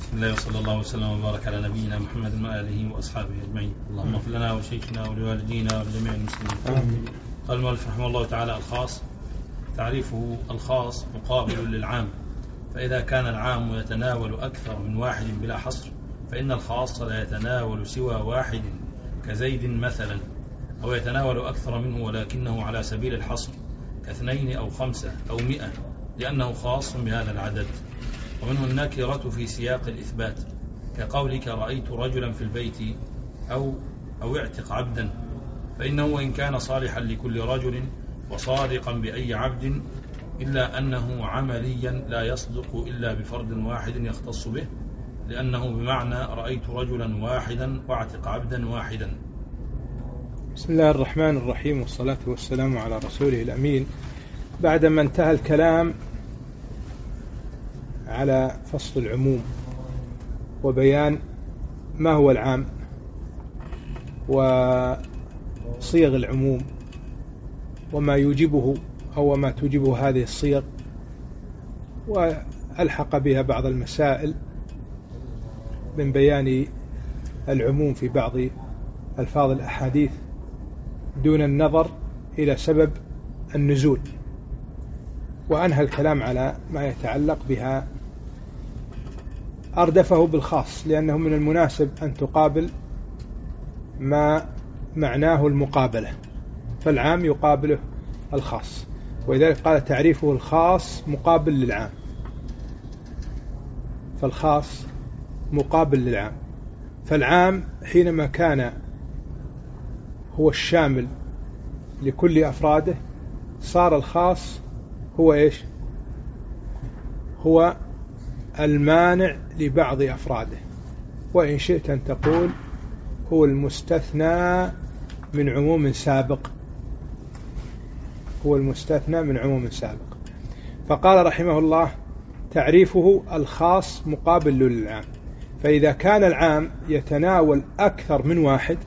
بسم الله وصلى الله وسلم وبارك على نبينا محمد وآله وأصحابه أجمعين. اللهم اغفر لنا وشيخنا ولوالدينا ولجميع المسلمين. قال المؤلف رحمه الله تعالى: الخاص. تعريفه: الخاص مقابل للعام، فإذا كان العام يتناول أكثر من واحد بلا حصر فإن الخاص لا يتناول سوى واحد كزيد مثلا، أو يتناول أكثر منه ولكنه على سبيل الحصر كاثنين أو 5 أو 100 لأنه خاص بهذا العدد. ومنه النكرة في سياق الإثبات كقولك رأيت رجلا في البيت أو اعتق عبدا، فإنه وإن كان صالحا لكل رجل وصادقا بأي عبد إلا أنه عمليا لا يصدق إلا بفرد واحد يختص به، لأنه بمعنى رأيت رجلا واحدا واعتق عبدا واحدا. بسم الله الرحمن الرحيم، والصلاة والسلام على رسوله الأمين. بعدما انتهى الكلام على فصل العموم وبيان ما هو العام وصيغ العموم وما يوجبه أو ما توجبه هذه الصيغ، وألحق بها بعض المسائل من بيان العموم في بعض ألفاظ الأحاديث دون النظر إلى سبب النزول، وأنهى الكلام على ما يتعلق بها، أردفه بالخاص لأنه من المناسب أن تقابل ما معناه المقابلة، فالعام يقابله الخاص، ولذلك قال تعريفه: الخاص مقابل للعام، فالخاص مقابل للعام. فالعام حينما كان هو الشامل لكل أفراده صار الخاص هو إيش؟ هو المانع لبعض أفراده، وإن شئت أن تقول هو المستثنى من عموم سابق، هو المستثنى من عموم سابق. فقال رحمه الله: تعريفه: الخاص مقابل للعام، فإذا كان العام يتناول أكثر من واحد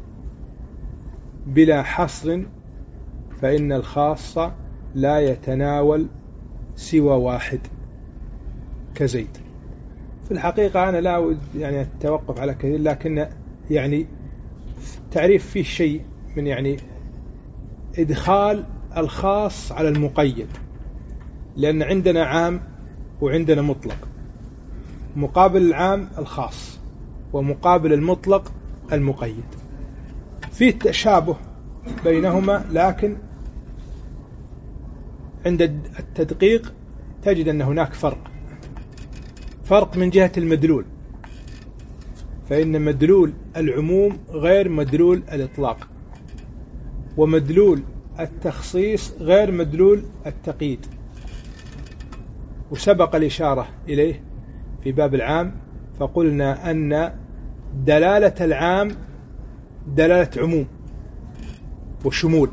بلا حصر فإن الخاص لا يتناول سوى واحد كزيد. في الحقيقة أنا لا أود التوقف على كثير، لكن تعريف فيه شيء من إدخال الخاص على المقيد، لأن عندنا عام وعندنا مطلق، مقابل العام الخاص ومقابل المطلق المقيد، في تشابه بينهما، لكن عند التدقيق تجد أن هناك فرق من جهة المدلول، فإن مدلول العموم غير مدلول الإطلاق، ومدلول التخصيص غير مدلول التقييد، وسبق الإشارة إليه في باب العام، فقلنا أن دلالة العام دلالة عموم وشمول،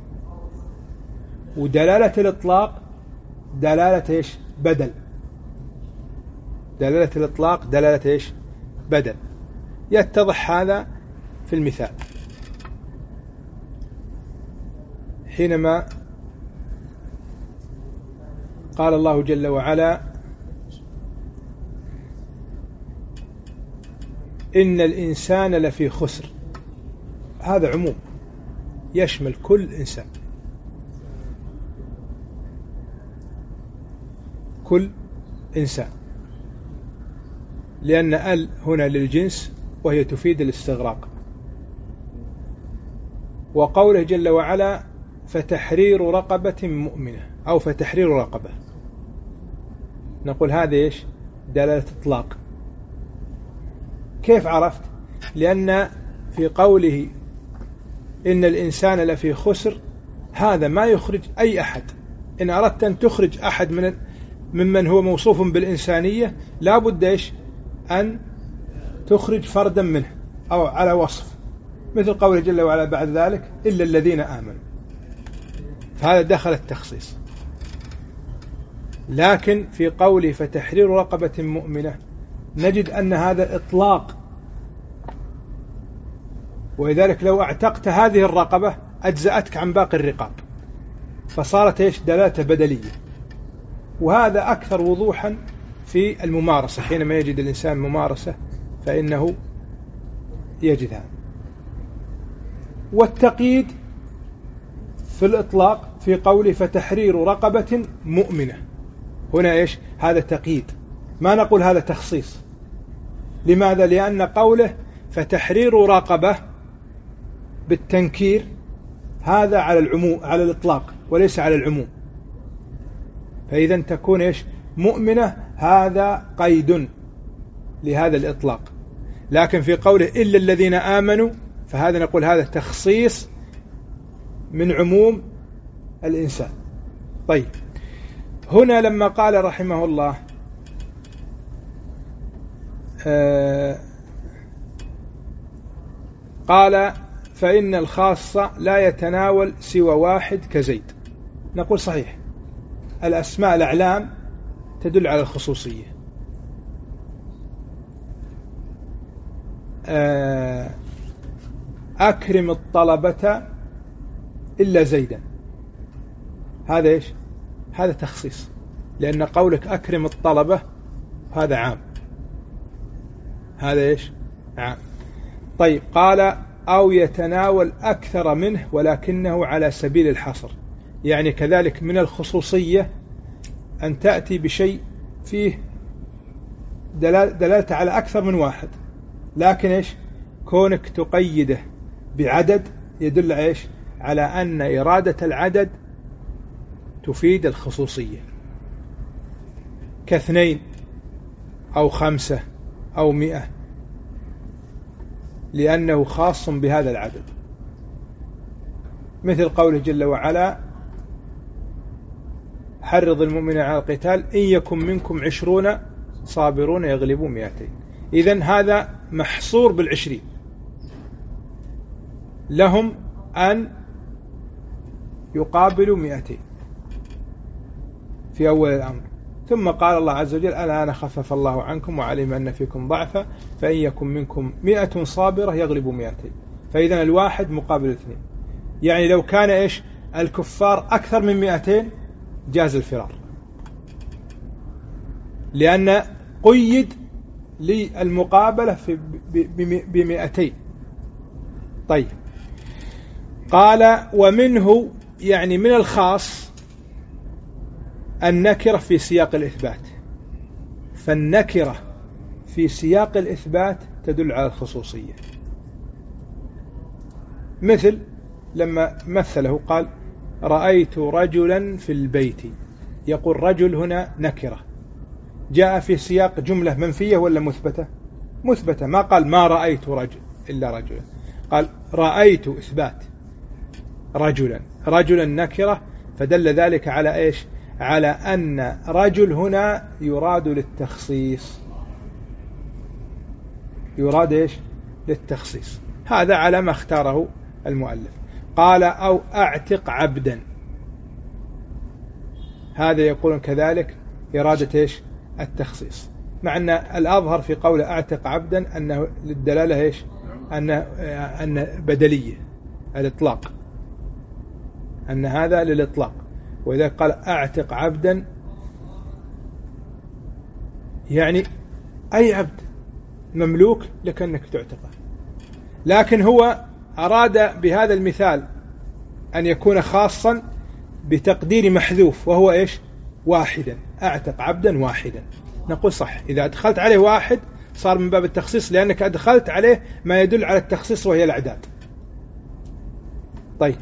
ودلالة الإطلاق دلالة إيش؟ بدل. دلالة الإطلاق دلالة إيش؟ بدل. يتضح هذا في المثال حينما قال الله جل وعلا: إن الإنسان لفي خسر. هذا عموم يشمل كل إنسان، كل إنسان، لأن ال هنا للجنس وهي تفيد الاستغراق. وقوله جل وعلا: فتحرير رقبة مؤمنة أو فتحرير رقبة، نقول هذا إيش؟ دلالة إطلاق. كيف عرفت؟ لأن في قوله إن الإنسان لفي خسر هذا ما يخرج أي أحد. إن أردت أن تخرج أحد ممن هو موصوف بالإنسانية لا بد إيش؟ أن تخرج فردا منه أو على وصف، مثل قوله جل وعلا بعد ذلك: إلا الذين آمنوا، فهذا دخل التخصيص. لكن في قوله فتحرير رقبة مؤمنة نجد أن هذا إطلاق، ولذلك لو اعتقت هذه الرقبة أجزأتك عن باقي الرقاب، فصارت إيش؟ دلالة بدلية. وهذا أكثر وضوحا في الممارسة، حينما يجد الإنسان ممارسة فإنه يجدها. والتقييد في الإطلاق في قوله فتحرير رقبة مؤمنة، هنا إيش؟ هذا تقييد، ما نقول هذا تخصيص. لماذا؟ لأن قوله فتحرير رقبة بالتنكير هذا على العموم، على الإطلاق وليس على العموم، فإذا تكون إيش؟ مؤمنة، هذا قيد لهذا الإطلاق. لكن في قوله إلا الذين آمنوا فهذا نقول هذا تخصيص من عموم الإنسان. طيب، هنا لما قال رحمه الله قال فإن الخاصة لا يتناول سوى واحد كزيد، نقول صحيح، الأسماء الأعلام تدل على الخصوصية. أكرم الطلبة إلا زيدا، هذا إيش؟ هذا تخصيص، لأن قولك أكرم الطلبة هذا عام، هذا إيش؟ عام. طيب، قال أو يتناول أكثر منه ولكنه على سبيل الحصر، يعني كذلك من الخصوصية أن تأتي بشيء فيه دلالة على أكثر من واحد، لكن إيش؟ كونك تقيده بعدد يدل إيش؟ على أن إرادة العدد تفيد الخصوصية، كاثنين أو 5 أو 100، لأنه خاص بهذا العدد، مثل قوله جل وعلا حرض المؤمنين على القتال إن يكن منكم 20 صابرون يغلبوا 200. إذن هذا محصور بال20، لهم أن يقابلوا 200 في أول الأمر، ثم قال الله عز وجل الآن خفف الله عنكم وعلم أن فيكم ضعفا فإن يكن منكم 100 صابرة يغلبوا 200، فإذا الواحد مقابل 2. يعني لو كان إيش؟ الكفار أكثر من 200 جاز الفرار، لأن قيد للمقابلة ب200. طيب، قال ومنه يعني من الخاص النكرة في سياق الإثبات، فالنكرة في سياق الإثبات تدل على الخصوصية، مثل لما مثله قال رأيت رجلا في البيت، يقول رجل هنا نكرة، جاء في سياق جملة منفية ولا مثبتة؟ مثبتة، ما قال ما رأيت رجل إلا رجلا، قال رأيت إثبات رجلا نكرة، فدل ذلك على إيش؟ على أن رجل هنا يراد للتخصيص، يراد إيش؟ للتخصيص. هذا على ما اختاره المؤلف. قال أو أعتق عبدا، هذا يقول كذلك إرادة إيش؟ التخصيص، مع أن الأظهر في قول أعتق عبدا أنه للدلالة إيش؟ أن بدلية الإطلاق، أن هذا للإطلاق، وإذا قال أعتق عبدا يعني أي عبد مملوك لك أنك تعتقه، لكن هو أراد بهذا المثال أن يكون خاصا بتقدير محذوف، وهو إيش؟ واحدا، أعتق عبدا واحدا، نقول صح، إذا أدخلت عليه واحد صار من باب التخصيص، لأنك أدخلت عليه ما يدل على التخصيص وهي الأعداد. طيب،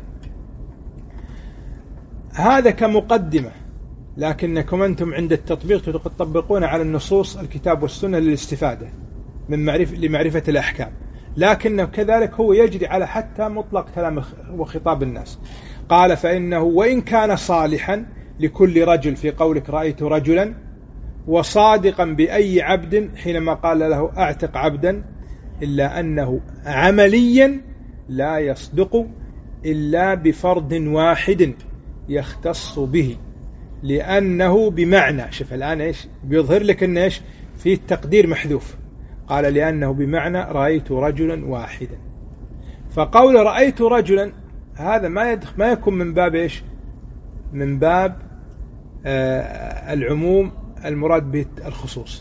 هذا كمقدمة، لكنكم أنتم عند التطبيق تطبقون على النصوص الكتاب والسنة للاستفادة من لمعرفة الأحكام، لكنه كذلك هو يجري على حتى مطلق كلام وخطاب الناس. قال فإنه وإن كان صالحا لكل رجل في قولك رأيت رجلا، وصادقا بأي عبد حينما قال له أعتق عبدا، إلا أنه عمليا لا يصدق إلا بفرد واحد يختص به، لأنه بمعنى، شوف الآن إيش بيظهر لك أن إيش في التقدير محذوف، قال لأنه بمعنى رأيت رجلا واحدا، فقول رأيت رجلا هذا ما يكون من باب إيش؟ من باب العموم المراد به الخصوص،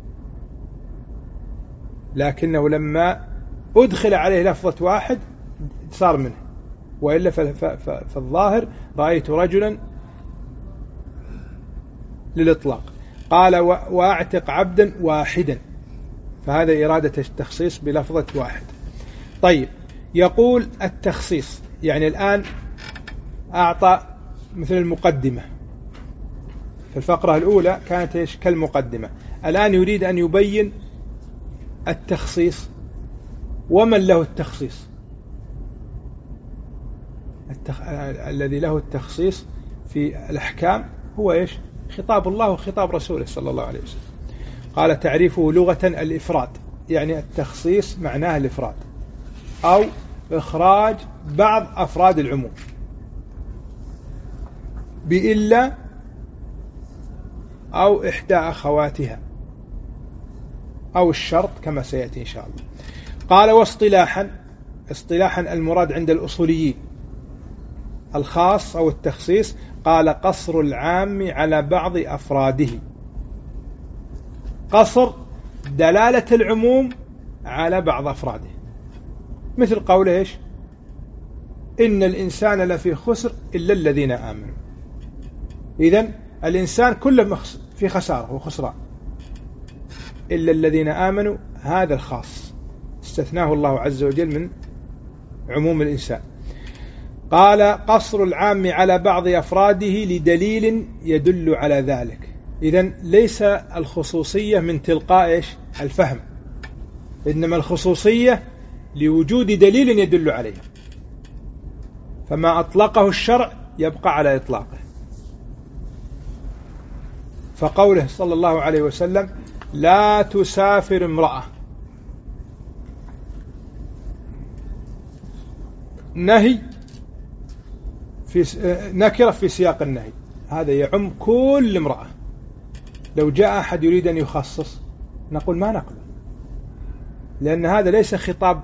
لكنه لما أدخل عليه لفظة واحد صار منه، وإلا فالظاهر رأيت رجلا للإطلاق. قال وأعتق عبدا واحدا، فهذا إرادة التخصيص بلفظة واحد. طيب، يقول التخصيص يعني الآن أعطى مثل المقدمة في الفقرة الأولى كانت كالمقدمة، الآن يريد أن يبين التخصيص ومن له التخصيص. الذي له التخصيص في الأحكام هو إيش؟ خطاب الله وخطاب رسوله صلى الله عليه وسلم. قال تعريفه لغة الإفراد، يعني التخصيص معناه الإفراد أو إخراج بعض أفراد العموم بإلا أو إحدى أخواتها أو الشرط كما سيأتي إن شاء الله. قال واصطلاحا المراد عند الأصوليين الخاص أو التخصيص، قال قصر العام على بعض أفراده، قصر دلالة العموم على بعض أفراده، مثل قوله إيش؟ إن الإنسان لفي خسر إلا الذين آمنوا. إذن الإنسان كله في خسارة وخسران، إلا الذين آمنوا هذا الخاص استثناه الله عز وجل من عموم الإنسان. قال قصر العام على بعض أفراده لدليل يدل على ذلك. إذن ليس الخصوصية من تلقاء إيش؟ الفهم، إنما الخصوصية لوجود دليل يدل عليه، فما أطلقه الشرع يبقى على إطلاقه. فقوله صلى الله عليه وسلم لا تسافر امرأة، نهي نكرة في سياق النهي، هذا يعم كل امرأة. لو جاء أحد يريد أن يخصص نقول ما نقبل، لأن هذا ليس خطاب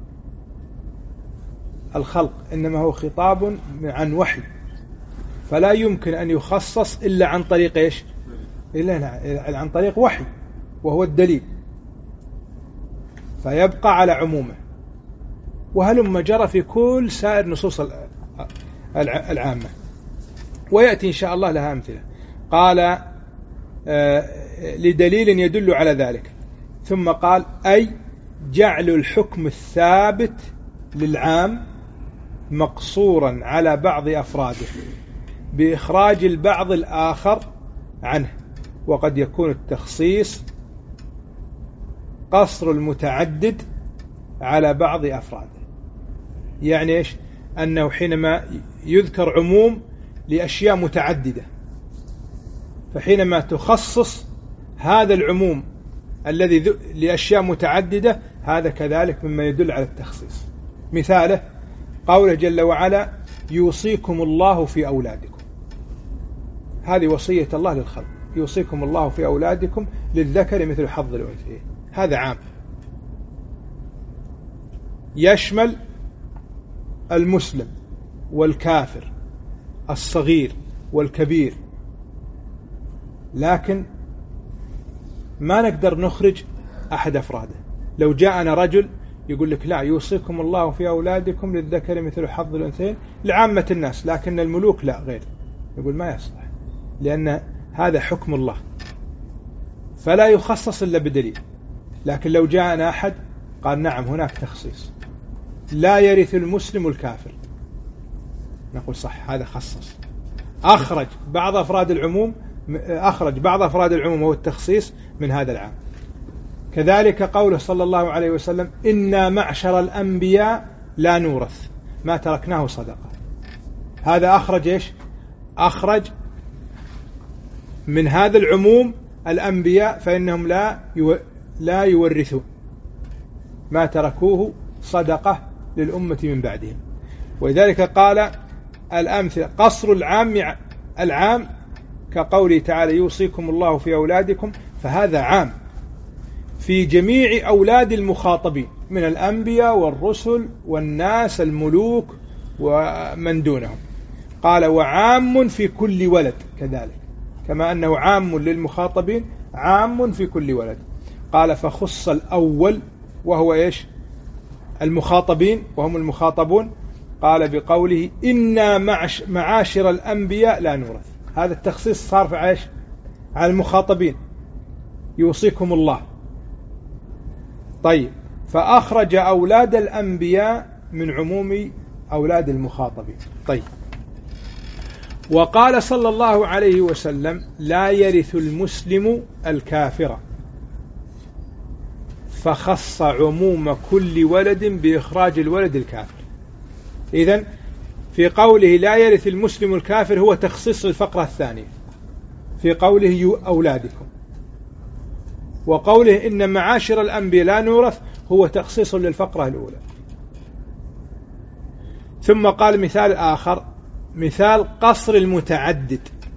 الخلق، إنما هو خطاب عن وحي، فلا يمكن أن يخصص إلا عن طريق إيش؟ إلا عن طريق وحي وهو الدليل، فيبقى على عمومه. وهلم جرى في كل سائر نصوص العامة، ويأتي إن شاء الله لها أمثلة. قال لدليل يدل على ذلك، ثم قال أي جعل الحكم الثابت للعام مقصورا على بعض أفراده بإخراج البعض الآخر عنه. وقد يكون التخصيص قصر المتعدد على بعض أفراده، يعني إيش؟ أنه حينما يذكر عموم لأشياء متعددة، فحينما تخصص هذا العموم الذي لأشياء متعددة هذا كذلك مما يدل على التخصيص. مثاله قوله جل وعلا يوصيكم الله في أولادكم، هذه وصية الله للخلق، يوصيكم الله في أولادكم للذكر مثل حظ الأنثيين، هذا عام يشمل المسلم والكافر، الصغير والكبير، لكن ما نقدر نخرج أحد أفراده. لو جاءنا رجل يقول لك لا يوصيكم الله في أولادكم للذكر مثل حظ الأنثيين لعامة الناس، لكن الملوك لا غير، يقول ما يصلح، لأن هذا حكم الله فلا يخصص إلا بدليل. لكن لو جاءنا أحد قال نعم هناك تخصيص، لا يرث المسلم الكافر، نقول صح هذا خصص، أخرج بعض أفراد العموم هو التخصيص من هذا العام. كذلك قوله صلى الله عليه وسلم إنا معشر الأنبياء لا نورث ما تركناه صدقة، هذا أخرج إيش؟ أخرج من هذا العموم الأنبياء فإنهم لا يورثون ما تركوه صدقة للأمة من بعدهم. ولذلك قال الأمثلة قصر العام كقوله تعالى يوصيكم الله في أولادكم، فهذا عام في جميع أولاد المخاطبين من الأنبياء والرسل والناس الملوك ومن دونهم. قال وعام في كل ولد كذلك، كما أنه عام للمخاطبين عام في كل ولد. قال فخص الأول وهو إيش؟ المخاطبين وهم المخاطبون. قال بقوله إنا معاشر الأنبياء لا نورث. هذا التخصيص صار في عيش على المخاطبين، يوصيكم الله. طيب، فأخرج أولاد الأنبياء من عموم أولاد المخاطبين. طيب، وقال صلى الله عليه وسلم لا يرث المسلم الكافر، فخص عموم كل ولد بإخراج الولد الكافر. إذن في قوله لا يرث المسلم الكافر هو تخصيص الفقرة الثانية في قوله أولادكم، وقوله إن معاشر الأنبياء لا نورث هو تخصيص للفقرة الأولى. ثم قال مثال آخر، مثال قصر المتعدد،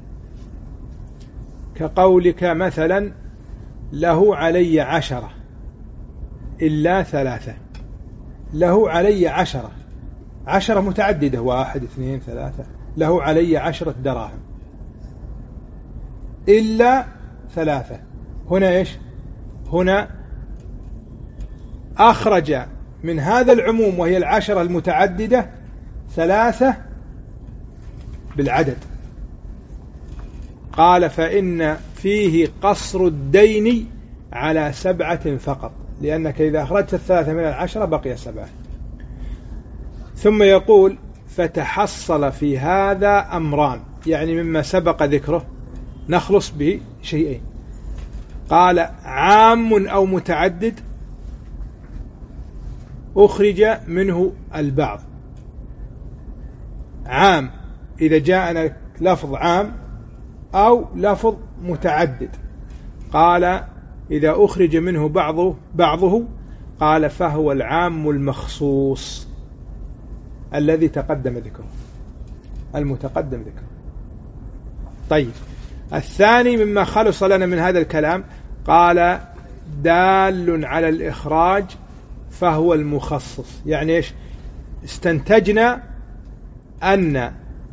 كقولك مثلا له علي 10 إلا 3. له علي 10 متعددة، 1 2 3. له علي 10 دراهم إلا 3. هنا إيش؟ هنا أخرج من هذا العموم وهي 10 المتعددة 3 بالعدد. قال فإن فيه قصر الدين على 7 فقط، لأنك إذا أخرجت 3 من 10 بقي 7. ثم يقول فتحصل في هذا أمران، يعني مما سبق ذكره نخلص به شيئين. قال عام أو متعدد أخرج منه البعض. عام إذا جاءنا لفظ عام أو لفظ متعدد. قال إذا أخرج منه بعضه قال فهو العام المخصوص الذي تقدم ذكره، المتقدم ذكره. طيب، الثاني مما خلص لنا من هذا الكلام قال دال على الإخراج فهو المخصص. يعني إيش؟ استنتجنا أن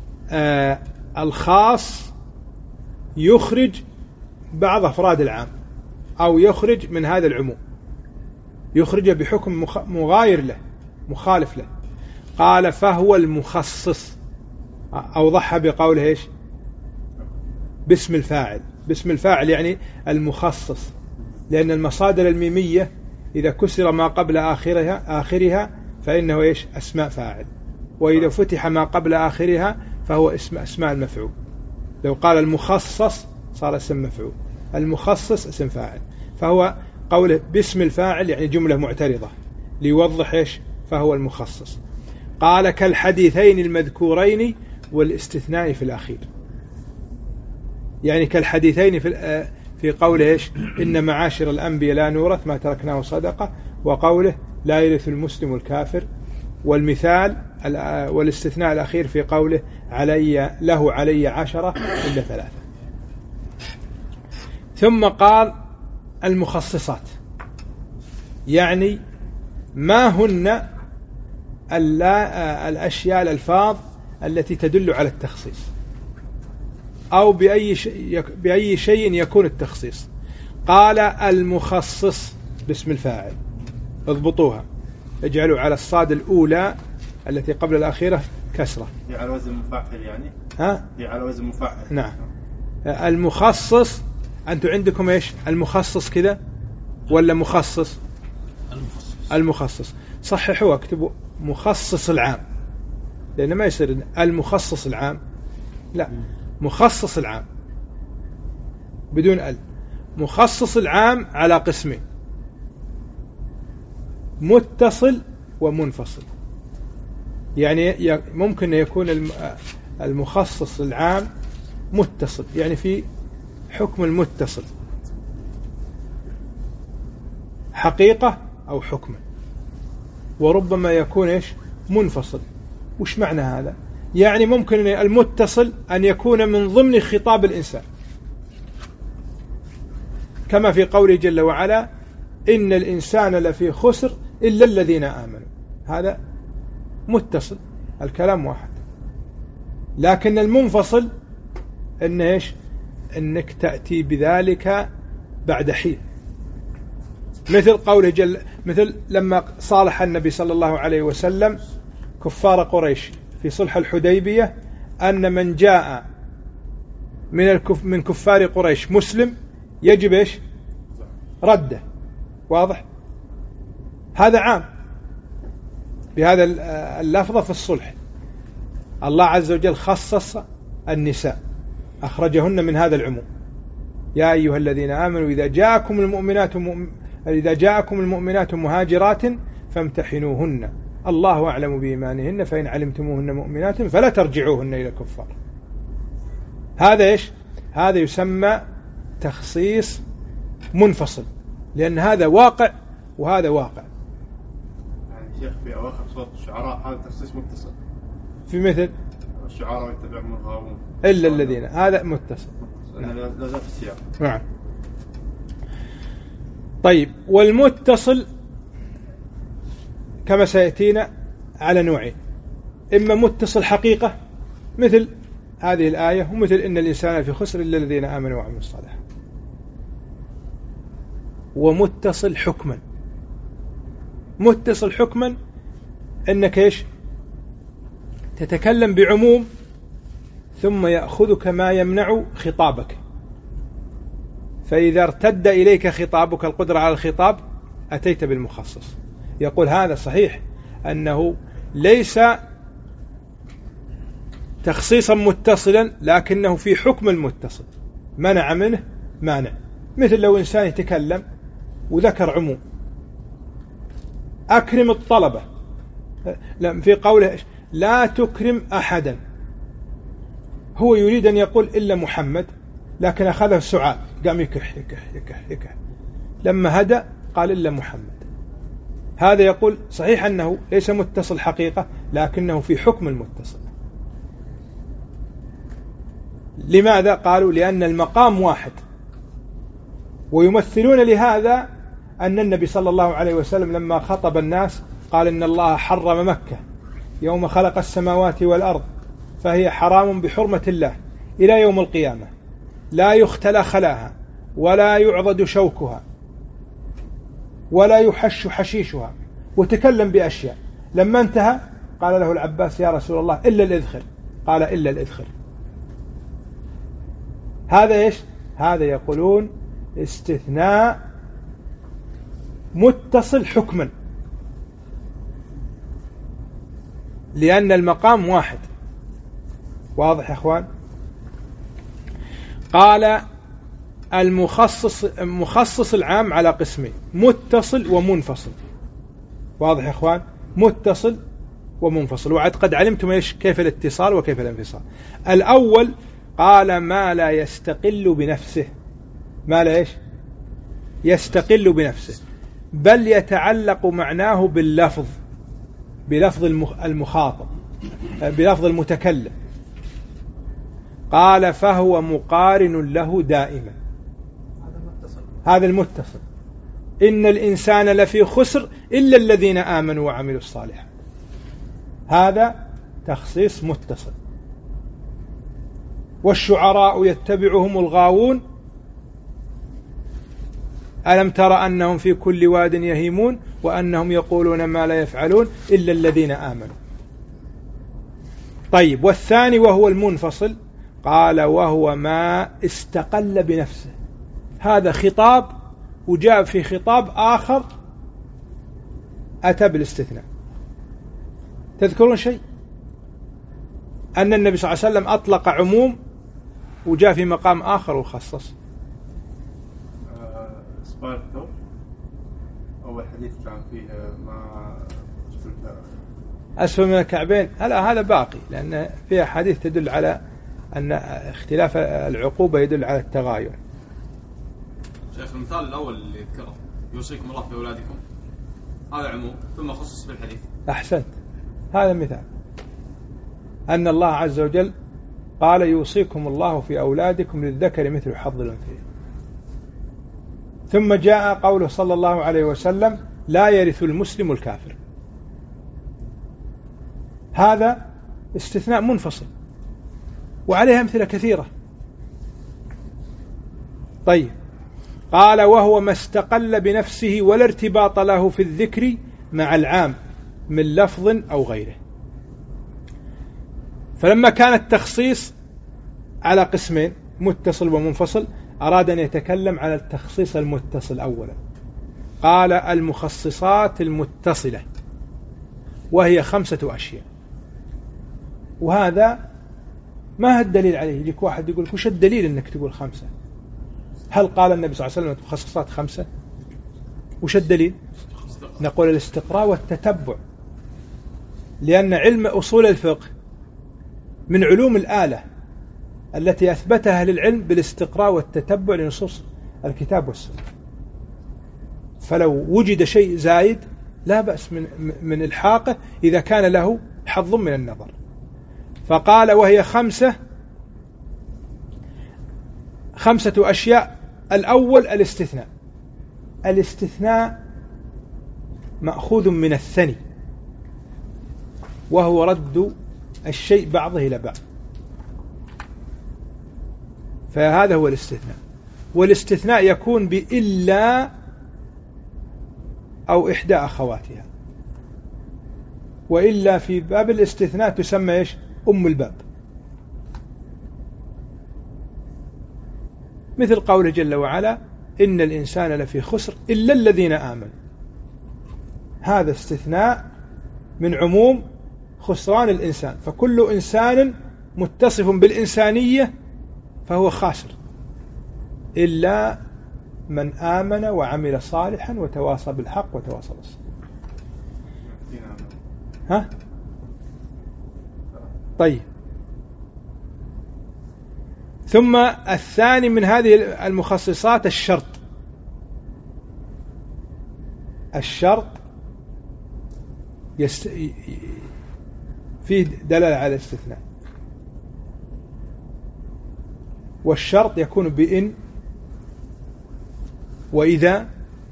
الخاص يخرج بعض أفراد العام أو يخرج من هذا العموم، يخرج بحكم مغاير له مخالف له. قال فهو المخصص، أوضحها بقوله إيش؟ باسم الفاعل. باسم الفاعل يعني المخصص، لأن المصادر الميمية إذا كسر ما قبل آخرها فإنه إيش؟ أسماء فاعل، وإذا فتح ما قبل آخرها فهو أسماء المفعول. لو قال المخصص صار اسم مفعول، المخصص اسم فاعل. فهو قوله باسم الفاعل يعني جملة معترضة ليوضح إيش؟ فهو المخصص. قال كالحديثين المذكورين والاستثناء في الأخير، يعني كالحديثين في قوله إيش؟ إن معاشر الأنبياء لا نورث ما تركناه صدقة، وقوله لا يرث المسلم الكافر، والمثال والاستثناء الأخير في قوله له علي 10 إلا 3. ثم قال المخصصات، يعني ما هن الأشياء الألفاظ التي تدل على التخصيص، أو بأي شيء يكون التخصيص. قال المخصص باسم الفاعل، اضبطوها، اجعلوا على الصاد الأولى التي قبل الأخيرة كسرة. دي على وزن مفعل يعني؟ دي على وزن مفعل. نعم. المخصص أنتم عندكم إيش؟ المخصص كذا ولا مخصص؟ المخصص. صححوا اكتبوا مخصص العام، لأن ما يصير المخصص العام، لا، مخصص العام بدون ال. مخصص العام على قسمين، متصل ومنفصل. يعني ممكن يكون المخصص العام متصل، يعني في حكم المتصل حقيقة أو حكمة، وربما يكون إيش؟ منفصل. وش معنى هذا؟ يعني ممكن المتصل أن يكون من ضمن خطاب الإنسان، كما في قوله جل وعلا إن الإنسان لفي خسر إلا الذين آمنوا. هذا متصل، الكلام واحد. لكن المنفصل إن إيش؟ أنك تأتي بذلك بعد حين، مثل قوله مثل لما صالح النبي صلى الله عليه وسلم كفار قريش في صلح الحديبية أن من جاء من كفار قريش مسلم يجب إيش؟ رده. واضح؟ هذا عام بهذا اللفظة في الصلح. الله عز وجل خصص النساء، أخرجهن من هذا العموم. يا أيها الذين آمنوا إذا جاءكم المؤمنات مهاجرات فامتحنوهن الله أعلم بإيمانهن فإن علمتموهن مؤمنات فلا ترجعوهن إلى الكفار. هذا إيش؟ هذا يسمى تخصيص منفصل، لأن هذا واقع وهذا واقع. يعني شيخ في أواخر سورة الشعراء هذا تخصيص متصل، في مثل الشعراء يتبعهم الغاوون إلا الذين، هذا متصل. لا في السياق. نعم. طيب، والمتصل كما سيأتينا على نوعين: إما متصل حقيقة مثل هذه الآية ومثل إن الإنسان في خسر إلا الذين آمنوا وعملوا الصالحات، ومتصل حكما. متصل حكما أنك إيش؟ تتكلم بعموم ثم يأخذك ما يمنع خطابك، فإذا ارتد إليك خطابك القدرة على الخطاب أتيت بالمخصص. يقول هذا صحيح أنه ليس تخصيصا متصلا لكنه في حكم المتصل، منع منه مانع. مثل لو إنسان يتكلم وذكر عموم: أكرم الطلبة، في قوله لا تكرم أحدا، هو يريد أن يقول إلا محمد، لكن أخذه السعال قام يكح يكح يكح يكح، لما هدأ قال إلا محمد. هذا يقول صحيح أنه ليس متصل حقيقة لكنه في حكم المتصل. لماذا؟ قالوا لأن المقام واحد، ويمثلون لهذا أن النبي صلى الله عليه وسلم لما خطب الناس قال إن الله حرم مكة يوم خلق السماوات والأرض فهي حرام بحرمة الله إلى يوم القيامة، لا يختلى خلاها ولا يعضد شوكها ولا يحش حشيشها، وتكلم بأشياء. لما انتهى قال له العباس يا رسول الله إلا الإذخر، قال إلا الإذخر. هذا إيش؟ هذا يقولون استثناء متصل حكما، لأن المقام واحد. واضح يا أخوان؟ قال مخصص العام على قسمين: متصل ومنفصل. واضح يا أخوان؟ متصل ومنفصل. وعد قد علمتم إيش كيف الاتصال وكيف الانفصال. الأول قال ما لا يستقل بنفسه، ما لا إيش يستقل بنفسه، بل يتعلق معناه باللفظ، بلفظ المخاطب، بلفظ المتكلم. قال فهو مقارن له دائما. هذا المتصل: إن الإنسان لفي خسر إلا الذين آمنوا وعملوا الصالحات. هذا تخصيص متصل. والشعراء يتبعهم الغاوون ألم تر أنهم في كل واد يهيمون وأنهم يقولون ما لا يفعلون إلا الذين آمنوا. طيب، والثاني وهو المنفصل قال وهو ما استقل بنفسه. هذا خطاب وجاء في خطاب آخر أتى بالاستثناء. تذكرون شيء أن النبي صلى الله عليه وسلم أطلق عموم وجاء في مقام آخر وخصص. أول حديث كان فيه ما أسفل من الكعبين، هذا باقي، لأن فيها حديث تدل على أن اختلاف العقوبة يدل على التغاير. شيخ المثال الأول اللي ذكره يوصيكم الله في أولادكم، هذا عموم ثم خصص بالحديث. أحسنت، هذا مثال أن الله عز وجل قال يوصيكم الله في أولادكم للذكر مثل حظ الأنثيين، ثم جاء قوله صلى الله عليه وسلم لا يرث المسلم الكافر. هذا استثناء منفصل وعليه أمثلة كثيرة. طيب، قال وهو ما استقل بنفسه ولا ارتباط له في الذكر مع العام من لفظ أو غيره. فلما كان التخصيص على قسمين متصل ومنفصل، أراد أن يتكلم على التخصيص المتصل أولا. قال المخصصات المتصلة، وهي 5 أشياء. وهذا ما هو الدليل عليه. يجيك واحد يقول وش الدليل أنك تقول 5؟ هل قال النبي صلى الله عليه وسلم المخصصات 5؟ وش الدليل؟ نقول الاستقراء والتتبع، لأن علم أصول الفقه من علوم الآلة التي أثبتها للعلم بالاستقراء والتتبع لنصوص الكتاب والسنة. فلو وجد شيء زايد لا بأس من الحاقه إذا كان له حظ من النظر. فقال وهي 5 أشياء. الأول الاستثناء. الاستثناء مأخوذ من الثني، وهو رد الشيء بعضه إلى بعض، فهذا هو الاستثناء. والاستثناء يكون بإلا أو إحدى أخواتها، وإلا في باب الاستثناء تسمى إيش؟ أم الباب، مثل قوله جل وعلا إن الإنسان لفي خسر إلا الذين آمنوا. هذا استثناء من عموم خسران الإنسان، فكل إنسان متصف بالإنسانية فهو خاسر إلا من آمن وعمل صالحا وتواصى بالحق وتواصى بالصبر. ها؟ طيب، ثم الثاني من هذه المخصصات الشرط. الشرط فيه دلالة على الاستثناء، والشرط يكون بإن وإذا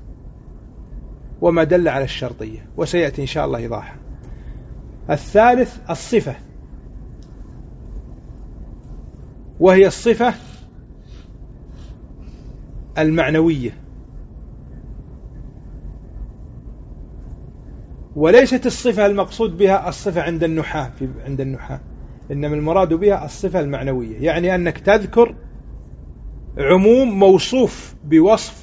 وما دل على الشرطية، وسيأتي إن شاء الله إيضاحا. الثالث الصفة، وهي الصفة المعنوية، وليست الصفة المقصود بها الصفة عند النحاة إنما المراد بها الصفة المعنوية، يعني أنك تذكر عموم موصوف بوصف،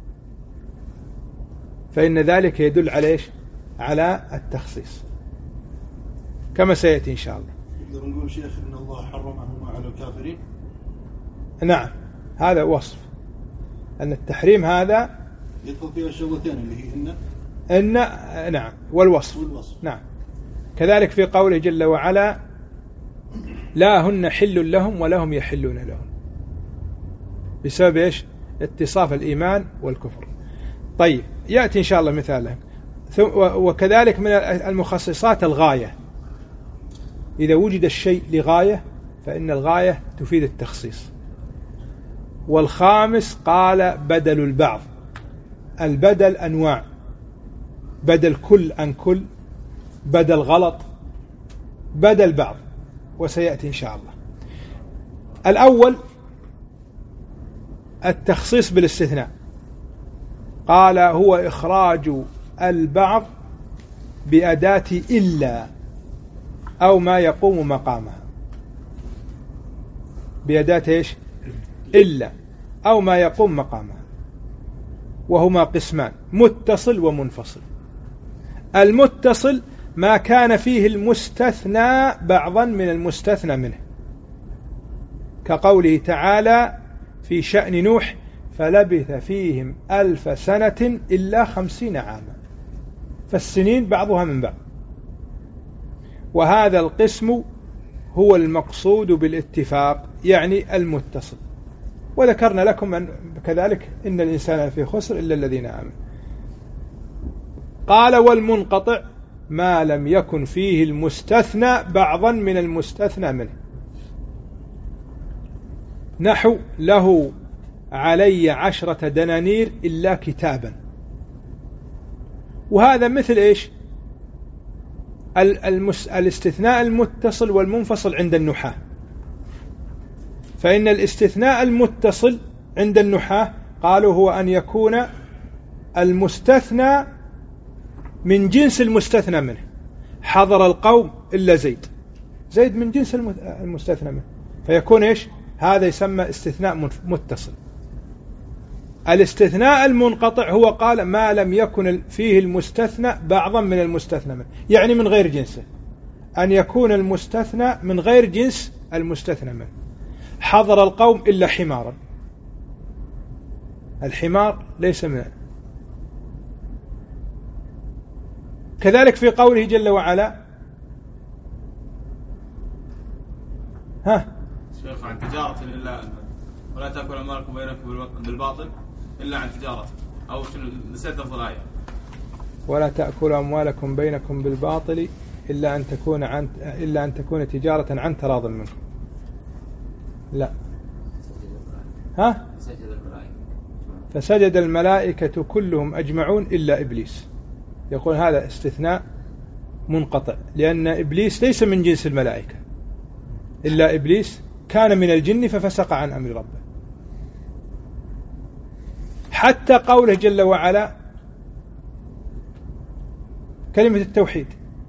فإن ذلك يدل على إيش؟ على التخصيص، كما سيأتي إن شاء الله. نقدر نقول شيخ إن الله حرمهما على الكافرين؟ نعم، هذا وصف أن التحريم هذا يدخل فيها الشغلتين اللي هي نعم والوصف. نعم، كذلك في قوله جل وعلا لا هن حل لهم ولا هم يحلون لهم، بسبب إيش؟ اتصاف الإيمان والكفر. طيب، يأتي إن شاء الله مثاله. وكذلك من المخصصات الغاية، إذا وجد الشيء لغاية فإن الغاية تفيد التخصيص. والخامس قال بدل البعض. البدل أنواع، بدل كل عن كل، بدل غلط، بدل بعض، وسيأتي إن شاء الله. الأول التخصيص بالاستثناء، قال هو إخراج البعض بأداة إلا أو ما يقوم مقامها. بأداة إيش؟ إلا أو ما يقوم مقامها، وهما قسمان: متصل ومنفصل. المتصل ما كان فيه المستثنى بعضا من المستثنى منه، كقوله تعالى في شأن نوح فلبث فيهم 1000 سنة إلا 50 عاما، فالسنين بعضها من بعض. وهذا القسم هو المقصود بالاتفاق، يعني المتصل. وذكرنا لكم أن كذلك إن الإنسان في خسر إلا الذين آمنوا. قال والمنقطع ما لم يكن فيه المستثنى بعضا من المستثنى منه، نحو له علي 10 دنانير إلا كتابا. وهذا مثل إيش؟ الاستثناء المتصل والمنفصل عند النحاة. فإن الاستثناء المتصل عند النحاة قالوا هو أن يكون المستثنى من جنس المستثنى منه. حضر القوم إلا زيد، زيد من جنس المستثنى منه، فيكون إيش؟ هذا يسمى استثناء متصل. الاستثناء المنقطع هو قال ما لم يكن فيه المستثنى بعضا من المستثنى منه، يعني من غير جنسه، أن يكون المستثنى من غير جنس المستثنى منه. حضر القوم إلا حمارا، الحمار ليس منه. كذلك في قوله جل وعلا شيخ عن تجارة إلا ولا تأكل أموالكم بينكم بالباطل إلا عن تجارة، أو شنو نسيت لفظ الآية. ولا تأكلوا أموالكم بينكم بالباطل إلا أن تكون تجارة عن تراض منكم. لا فسجد الملائكة كلهم أجمعون إلا إبليس. يقول هذا استثناء منقطع، لأن إبليس ليس من جنس الملائكة، إلا إبليس كان من الجن ففسق عن أمر ربه. حتى قوله جل وعلا كلمة التوحيد،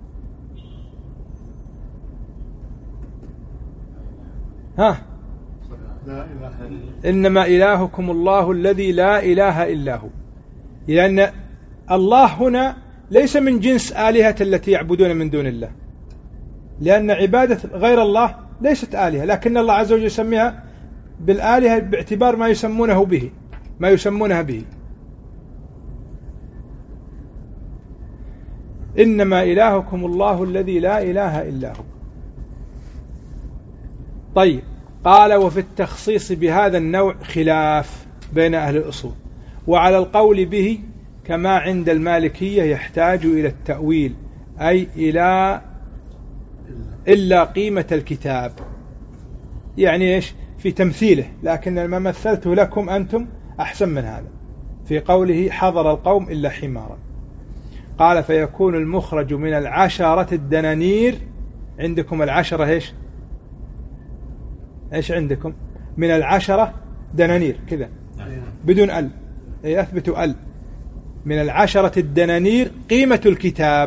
إنما إلهكم الله الذي لا إله إلا هو، لأن الله هنا ليس من جنس آلهة التي يعبدون من دون الله، لأن عبادة غير الله ليست آلهة، لكن الله عز وجل يسميها بالآلهة باعتبار ما يسمونها به. إنما إلهكم الله الذي لا إله إلا هو. طيب، قال وفي التخصيص بهذا النوع خلاف بين أهل الأصول، وعلى القول به كما عند المالكية يحتاج إلى التأويل، أي إلا قيمة الكتاب، يعني إيش؟ في تمثيله، لكن ما مثلته لكم أنتم أحسن من هذا في قوله حضر القوم إلا حمارا. قال فيكون المخرج من 10 الدنانير. عندكم 10 إيش عندكم؟ من 10 دنانير كذا بدون ال، أثبتوا ال. من 10 الدنانير قيمة الكتاب،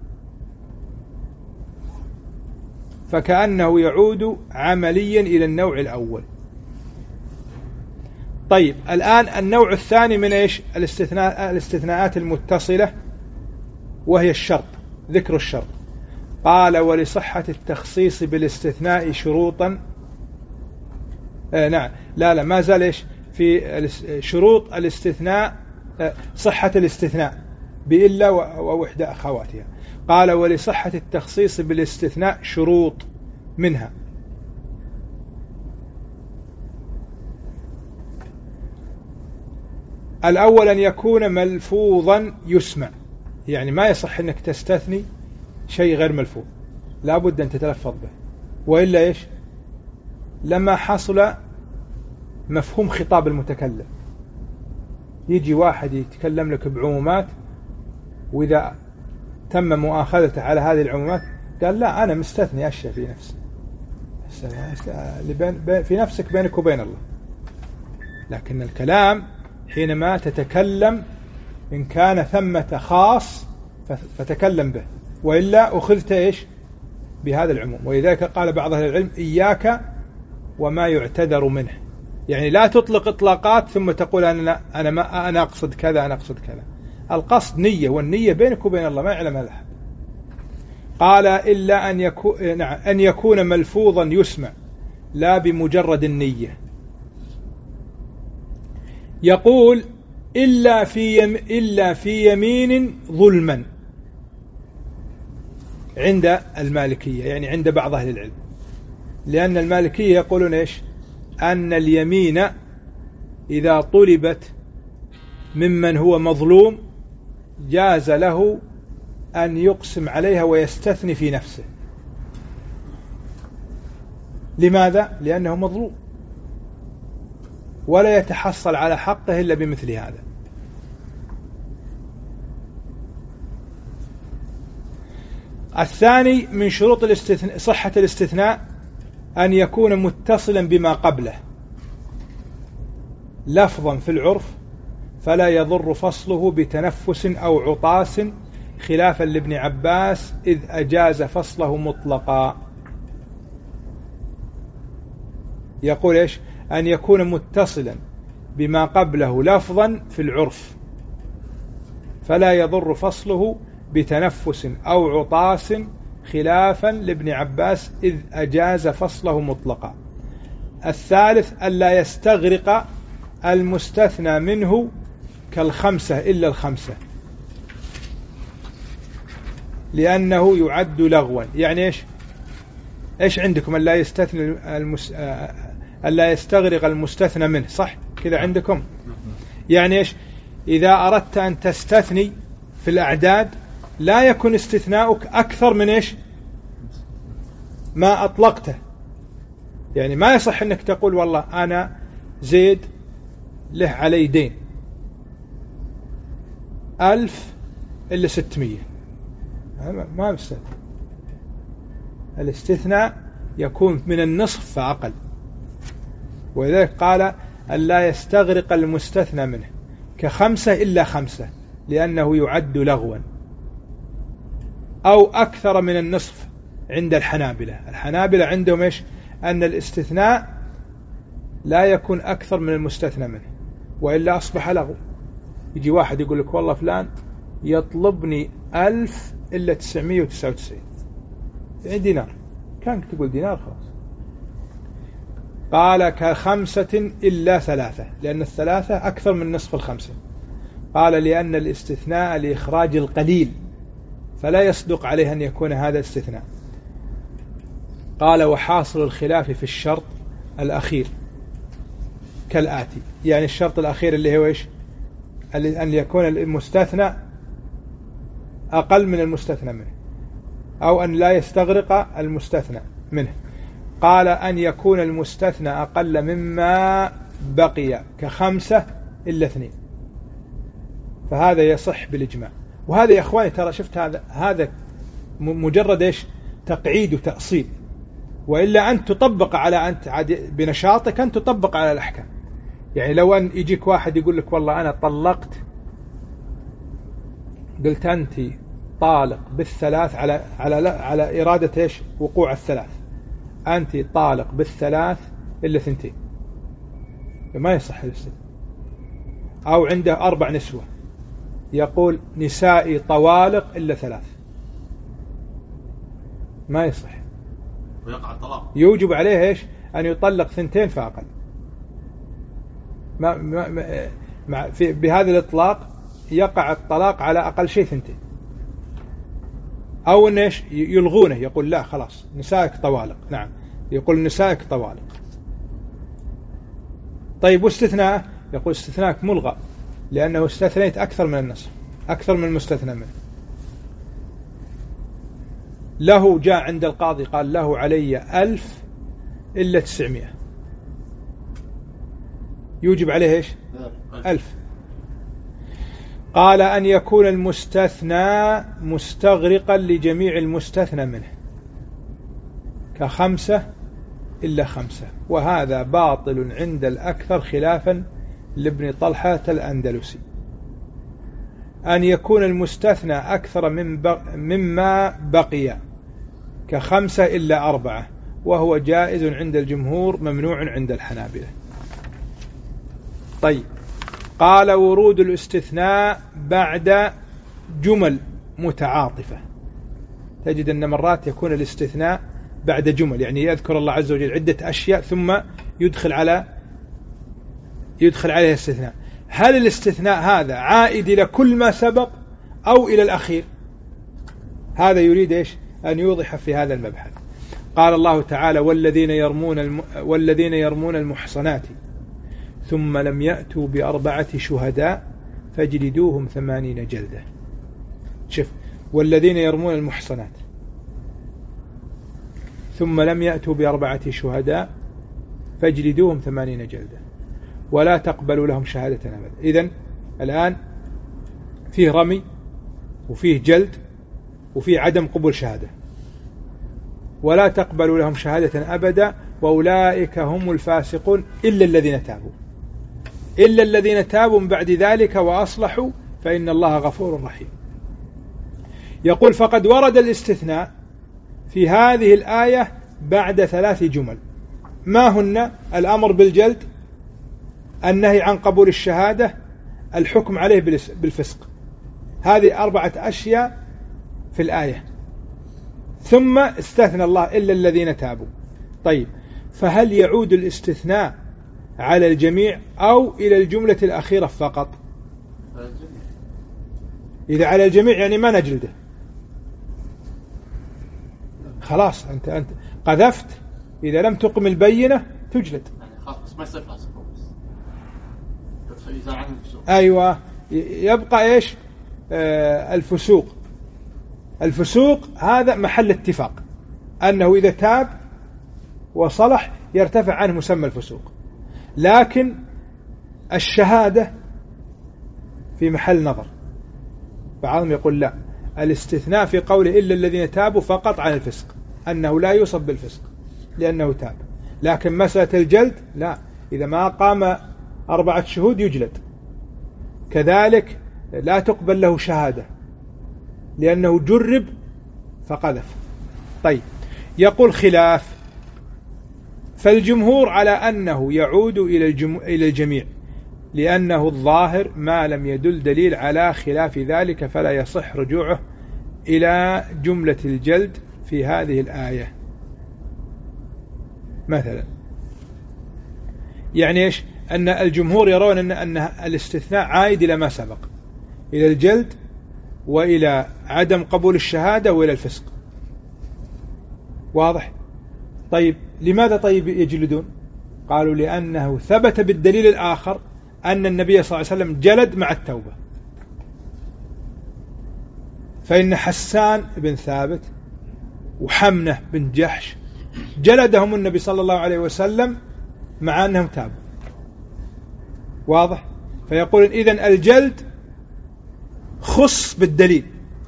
فكأنه يعود عمليا إلى النوع الأول. طيب، الآن النوع الثاني من إيش؟ الاستثناءات المتصلة، وهي الشرط، ذكر الشرط. قال ولصحة التخصيص بالاستثناء شروطا. نعم، لا ما زال إيش في شروط الاستثناء، صحة الاستثناء بإلا وإحدى أخواتها. قال ولصحة التخصيص بالاستثناء شروط، منها الأول أن يكون ملفوظا يسمع، يعني ما يصح أنك تستثني شيء غير ملفوظ، لا بد أن تتلفظ به، وإلا إيش؟ لما حصل مفهوم خطاب المتكلم. يجي واحد يتكلم لك بعمومات، وإذا تم مؤاخذته على هذه العمومات قال لا أنا مستثني أشياء في نفسي، في نفسك بينك وبين الله. لكن الكلام حينما تتكلم إن كان ثمة خاص فتكلم به، وإلا أخذت إيش؟ بهذا العموم. ولذلك قال بعض أهل العلم إياك وما يعتذر منه، يعني لا تطلق إطلاقات ثم تقول أنا أقصد كذا، أنا أقصد كذا. القصد نية، والنية بينك وبين الله ما يعلم هذا أحد. قال إلا أن يكون ملفوظا يسمع لا بمجرد النية. يقول إلا في يمين ظلما عند المالكية، يعني عند بعض أهل العلم، لأن المالكية يقولون إيش؟ أن اليمين إذا طلبت ممن هو مظلوم جاز له أن يقسم عليها ويستثني في نفسه. لماذا؟ لأنه مظلوم ولا يتحصل على حقه إلا بمثل هذا. الثاني من شروط صحة الاستثناء أن يكون متصلا بما قبله، لفظا في العرف فلا يضر فصله بتنفس أو عطاس خلافا لابن عباس إذ أجاز فصله مطلقا. يقول إيش؟ أن يكون متصلا بما قبله لفظا في العرف فلا يضر فصله بتنفس أو عطاس خلافا لابن عباس إذ أجاز فصله مطلقا. الثالث ألا يستغرق المستثنى منه كالخمسة إلا الخمسة لأنه يعد لغوا. يعني إيش عندكم ألا يستثنى ألا يستغرق المستثنى منه، صح كذا عندكم؟ يعني إيش؟ إذا أردت أن تستثني في الأعداد لا يكون استثناؤك أكثر من إيش ما أطلقته. يعني ما يصح أنك تقول والله أنا زيد له علي دين 1000 إلا 600، ما مستثنى. الاستثناء يكون من النصف فأقل، ولذلك قال ألا يستغرق المستثنى منه كخمسة إلا خمسة لأنه يعد لغوا، أو أكثر من النصف عند الحنابلة. الحنابلة عندهم إيش؟ أن الاستثناء لا يكون أكثر من المستثنى منه وإلا أصبح لغو. يجي واحد يقول لك والله فلان يطلبني 1000 إلا 999 يعني دينار، كانك تقول دينار خلاص. قال كخمسة إلا ثلاثة لأن الثلاثة أكثر من نصف الخمسة. قال لأن الاستثناء لإخراج القليل فلا يصدق عليه أن يكون هذا استثناء. قال وحاصل الخلاف في الشرط الأخير كالآتي. يعني الشرط الأخير اللي هو إيش؟ أن يكون المستثنى أقل من المستثنى منه أو أن لا يستغرق المستثنى منه. قال أن يكون المستثنى أقل مما بقي كخمسة إلا 2، فهذا يصح بالإجماع. وهذا يا أخواني ترى شفت هذا مجرد إيش؟ تقعيد وتأصيل، وإلا أن تطبق على أنت بنشاطك أن تطبق على الأحكام. يعني لو أن يجيك واحد يقول لك والله أنا طلقت، قلت أنت طالق بالثلاث على إرادة إيش؟ وقوع الثلاث، أنت طالق بالثلاث إلا 2، ما يصح الاستثناء. أو عنده 4 نسوة يقول نسائي طوالق إلا 3، ما يصح. ويقع الطلاق، يوجب عليه إيش؟ أن يطلق 2 فأقل. بهذا الإطلاق يقع الطلاق على أقل شيء 2. أو إن إيش؟ يلغونه، يقول لا خلاص نسائك طوالق. نعم يقول نسائك طوالق. طيب واستثناء؟ يقول استثناءك ملغى لأنه استثنيت أكثر من النصف، أكثر من المستثنى منه. له جاء عند القاضي قال له علي 1000 إلا 900، يوجب عليه إيش؟ 1000. قال أن يكون المستثنى مستغرقا لجميع المستثنى منه كخمسة إلا 5، وهذا باطل عند الأكثر خلافا لابن طلحة الأندلسي. أن يكون المستثنى أكثر مما بقي ك5 إلا 4، وهو جائز عند الجمهور ممنوع عند الحنابلة. طيب قال ورود الاستثناء بعد جمل متعاطفة. تجد أن مرات يكون الاستثناء بعد جمل، يعني يذكر الله عز وجل عدة أشياء ثم يدخل عليها الاستثناء. هل الاستثناء هذا عائد إلى كل ما سبق أو إلى الأخير؟ هذا يريد إيش؟ أن يوضح في هذا المبحث. قال الله تعالى والذين يرمون المحصنات ثم لم يأتوا ب4 شهداء فاجلدوهم 80 جلدة. شوف، والذين يرمون المحصنات ثم لم يأتوا ب4 شهداء فاجلدوهم 80 جلدة ولا تقبلوا لهم شهادة أبدا. إذن الآن فيه رمي وفيه جلد وفيه عدم قبول شهادة. ولا تقبلوا لهم شهادة أبدا وأولئك هم الفاسقون إلا الذين تابوا. إلا الذين تابوا من بعد ذلك وأصلحوا فإن الله غفور رحيم. يقول فقد ورد الاستثناء في هذه الآية بعد 3 جمل، ما هن؟ الأمر بالجلد، النهي عن قبول الشهادة، الحكم عليه بالفسق. هذه 4 أشياء في الآية، ثم استثنى الله إلا الذين تابوا. طيب، فهل يعود الاستثناء على الجميع أو إلى الجملة الأخيرة فقط؟ إذا على الجميع يعني ما نجلده، خلاص أنت قذفت، إذا لم تقم البينة تجلد. خلاص ما يصير فاسق. أيوة، يبقى إيش؟ الفسوق هذا محل اتفاق أنه إذا تاب وصلح يرتفع عنه مسمى الفسوق، لكن الشهادة في محل نظر. بعضهم يقول لا، الاستثناء في قوله إلا الذين تابوا فقط عن الفسق، أنه لا يوصف بالفسق لأنه تاب، لكن مسألة الجلد لا، إذا ما قام 4 شهود يجلد. كذلك لا تقبل له شهادة لأنه جرب فقذف. طيب، يقول خلاف، فالجمهور على أنه يعود إلى الجميع، لأنه الظاهر ما لم يدل دليل على خلاف ذلك فلا يصح رجوعه إلى جملة الجلد في هذه الآية. مثلا يعني إيش؟ أن الجمهور يرون أن الاستثناء عائد إلى ما سبق، إلى الجلد وإلى عدم قبول الشهادة وإلى الفسق. واضح؟ طيب، لماذا طيب يجلدون؟ قالوا لأنه ثبت بالدليل الآخر أن النبي صلى الله عليه وسلم جلد مع التوبة، فإن حسان بن ثابت وحمنة بن جحش جلدهم النبي صلى الله عليه وسلم مع أنهم تابوا. واضح؟ فيقول إذن الجلد خص بالدليل،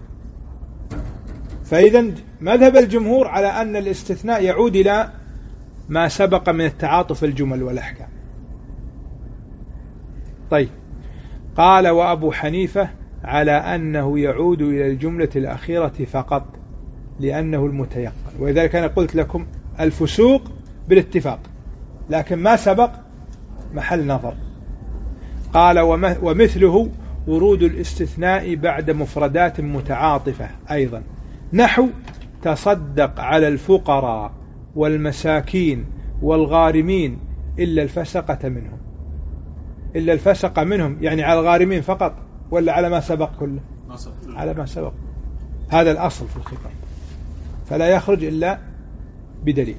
فإذن مذهب الجمهور على أن الاستثناء يعود إلى ما سبق من التعاطف الجمل والأحكام. طيب، قال وأبو حنيفة على أنه يعود إلى الجملة الأخيرة فقط لأنه المتيقن، ولذلك أنا قلت لكم الفسوق بالاتفاق، لكن ما سبق محل نظر. قال ومثله ورود الاستثناء بعد مفردات متعاطفة أيضا، نحو تصدق على الفقراء والمساكين والغارمين إلا الفسقة منهم. إلا الفسقة منهم يعني على الغارمين فقط ولا على ما سبق كله؟ على ما سبق. هذا الأصل في الخطاب، فلا يخرج إلا بدليل.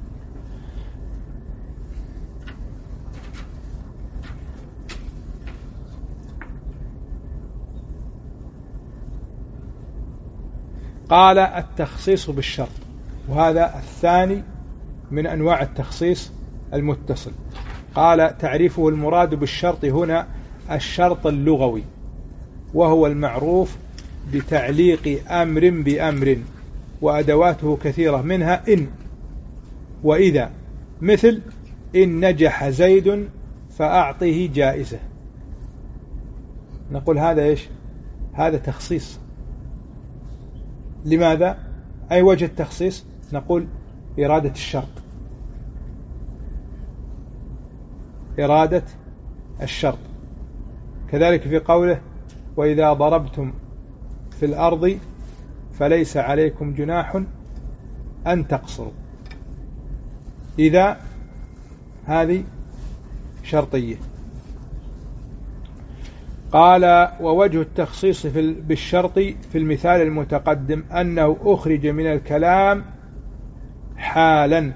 قال التخصيص بالشرط، وهذا الثاني من أنواع التخصيص المتصل. قال تعريفه المراد بالشرط هنا الشرط اللغوي، وهو المعروف بتعليق أمر بأمر، وأدواته كثيرة منها إن وإذا، مثل إن نجح زيد فأعطه جائزة. نقول هذا إيش؟ هذا تخصيص. لماذا؟ أي وجه التخصيص؟ نقول إرادة الشرط، إرادة الشرط. كذلك في قوله وإذا ضربتم في الأرض فليس عليكم جناح أن تقصروا، إذا هذه شرطية. قال ووجه التخصيص بالشرط في المثال المتقدم أنه أخرج من الكلام حالا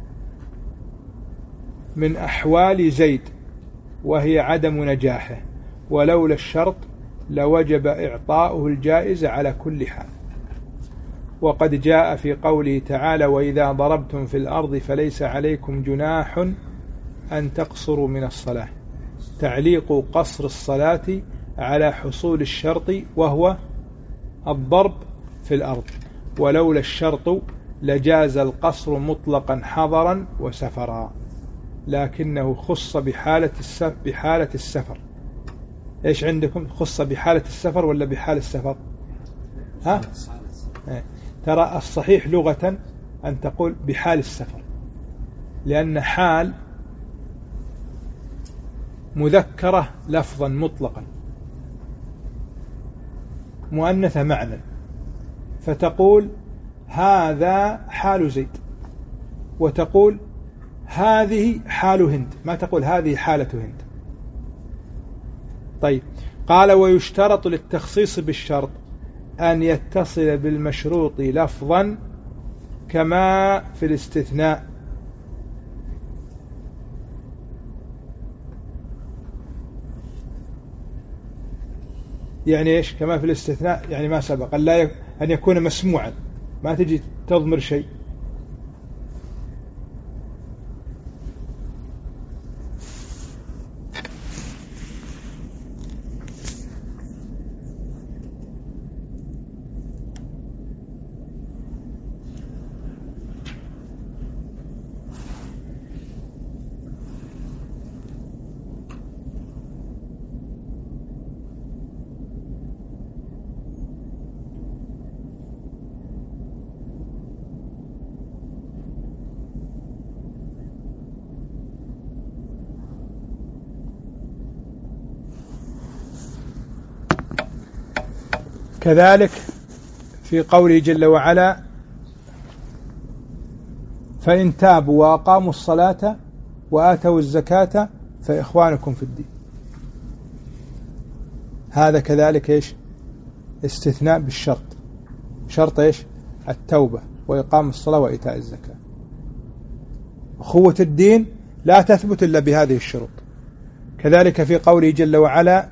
من أحوال زيد وهي عدم نجاحه، ولولا الشرط لوجب إعطاؤه الجائزة على كل حال. وقد جاء في قوله تعالى وإذا ضربتم في الأرض فليس عليكم جناح أن تقصروا من الصلاة، تعليق قصر الصلاة على حصول الشرط وهو الضرب في الأرض، ولولا الشرط لجاز القصر مطلقا حضرا وسفرا. لكنه خص بحالة السفر. إيش عندكم؟ خص بحالة السفر ولا بحال السفر؟ ها؟ ترى الصحيح لغة أن تقول بحال السفر، لأن حال مذكرة لفظا مطلقا مؤنثة معنى، فتقول هذا حال زيد، وتقول هذه حال هند، ما تقول هذه حالة هند. طيب، قال ويشترط للتخصيص بالشرط أن يتصل بالمشروط لفظا كما في الاستثناء. يعني إيش كما في الاستثناء؟ يعني ما سبق أن يكون مسموعا، ما تجي تضمر شيء. كذلك في قوله جل وعلا فإن تابوا وأقاموا الصلاة وآتوا الزكاة فإخوانكم في الدين. هذا كذلك إيش؟ استثناء بالشرط. شرط إيش؟ التوبة وإقام الصلاة وإيتاء الزكاة. أخوة الدين لا تثبت إلا بهذه الشروط. كذلك في قوله جل وعلا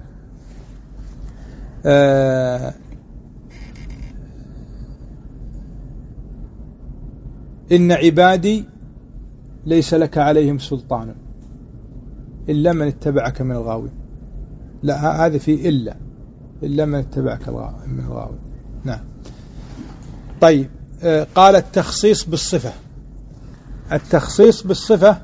إن عبادي ليس لك عليهم سلطان إلا من اتبعك من الغاوين. لا، هذا في إلا من اتبعك من الغاوين. نعم. طيب، قال التخصيص بالصفة. التخصيص بالصفة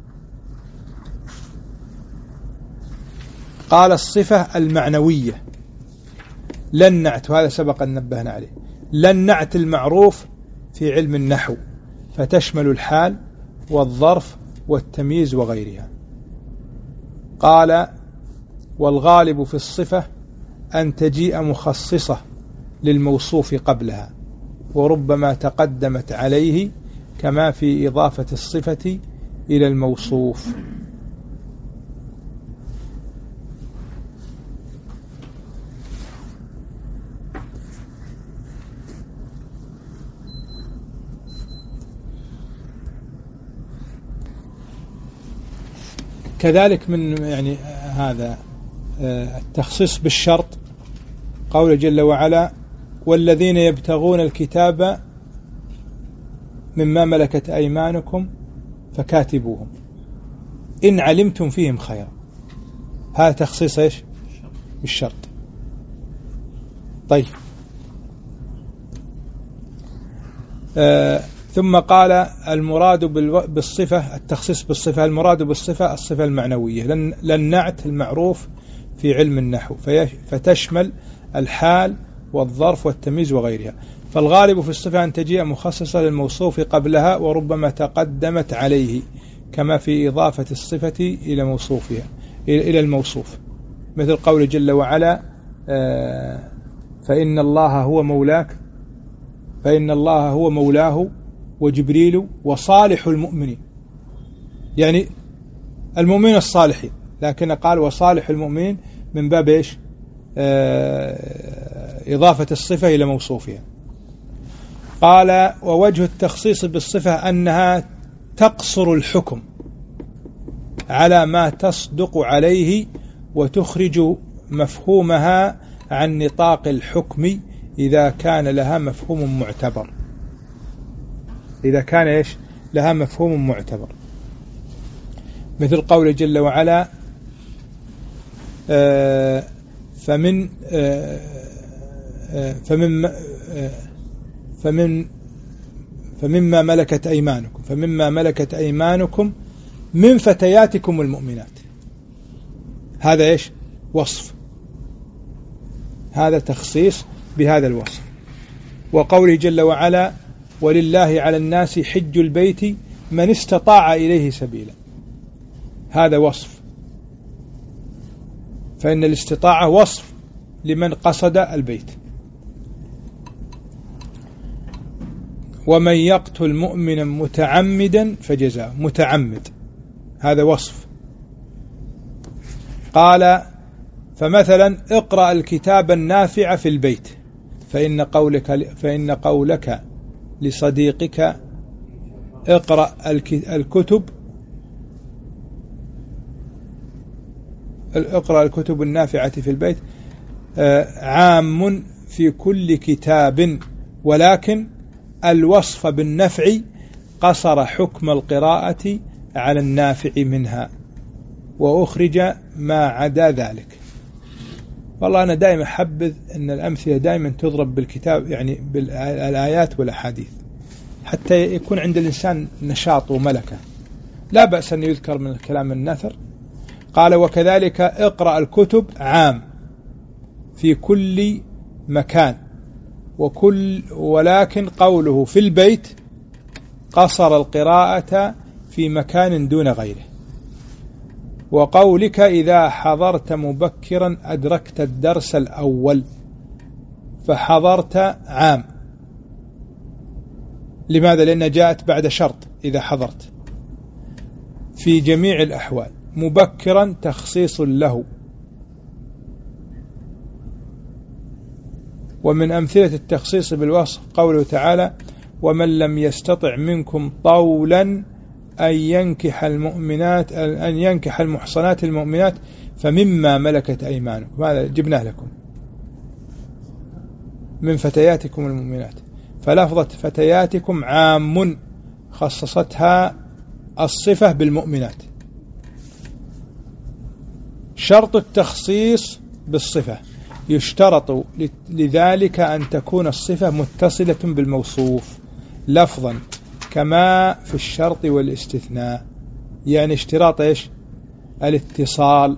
قال الصفة المعنوية لا النعت، وهذا سبق أن نبهنا عليه. لا النعت المعروف في علم النحو، فتشمل الحال والظرف والتمييز وغيرها. قال والغالب في الصفة أن تجيء مخصصة للموصوف قبلها، وربما تقدمت عليه كما في إضافة الصفة إلى الموصوف. كذلك من يعني هذا التخصيص بالشرط قول جل وعلا والذين يبتغون الكتاب مما ملكت أيمانكم فكاتبوهم إن علمتم فيهم خيرا. هذا تخصيص إيش؟ بالشرط. طيب، ثم قال المراد بالصفة، التخصيص بالصفة المراد بالصفة الصفة المعنوية للنعت المعروف في علم النحو، فتشمل الحال والظرف والتمييز وغيرها. فالغالب في الصفة أن تجيء مخصصة للموصوف قبلها وربما تقدمت عليه كما في إضافة الصفة إلى موصوفها إلى الموصوف، مثل قول جل وعلا فإن الله هو مولاه وجبريل وصالح المؤمنين، يعني المؤمنين الصالحين، لكن قال وصالح المؤمنين من باب إيش؟ إضافة الصفة إلى موصوفها. قال ووجه التخصيص بالصفة أنها تقصر الحكم على ما تصدق عليه وتخرج مفهومها عن نطاق الحكم إذا كان لها مفهوم معتبر. إذا كان إيش؟ لها مفهوم معتبر، مثل قول جل وعلا فمما ملكت أيمانكم من فتياتكم المؤمنات. هذا إيش؟ وصف، هذا تخصيص بهذا الوصف. وقوله جل وعلا ولله على الناس حج البيت من استطاع إليه سبيلا، هذا وصف، فإن الاستطاعة وصف لمن قصد البيت. ومن يقتل مؤمنا متعمدا فجزاؤه، متعمد هذا وصف. قال فمثلا اقرأ الكتاب النافع في البيت فإن قولك لصديقك اقرأ الكتب النافعة في البيت عام في كل كتاب، ولكن الوصف بالنفع قصر حكم القراءة على النافع منها وأخرج ما عدا ذلك. والله أنا دائما أحبذ أن الأمثلة دائما تضرب بالكتاب، يعني بالآيات والأحاديث، حتى يكون عند الإنسان نشاط وملكة. لا بأس أن يذكر من الكلام النثر. قال وكذلك اقرأ الكتب عام في كل مكان ولكن قوله في البيت قصر القراءة في مكان دون غيره. وقولك إذا حضرت مبكرا أدركت الدرس الأول، فحضرت عام. لماذا؟ لأن جاءت بعد شرط إذا حضرت في جميع الأحوال. مبكرا تخصيص له. ومن أمثلة التخصيص بالوصف قوله تعالى ومن لم يستطع منكم طولا أن ينكح المحصنات المؤمنات فمما ملكت أيمانكم، هذا جبناه لكم من فتياتكم المؤمنات. فلفظة فتياتكم عام خصصتها الصفة بالمؤمنات. شرط التخصيص بالصفة يشترط لذلك أن تكون الصفة متصلة بالموصوف لفظا كما في الشرط والاستثناء. يعني اشتراط إيش؟ الاتصال.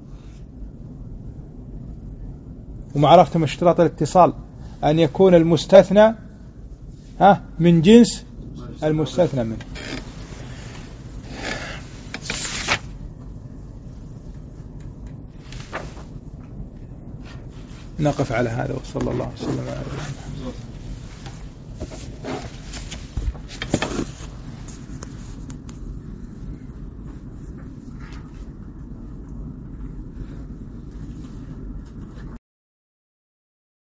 وما عرفتم اشتراط الاتصال أن يكون المستثنى من جنس المستثنى منه. نقف على هذا وصلى الله وسلم على محمد.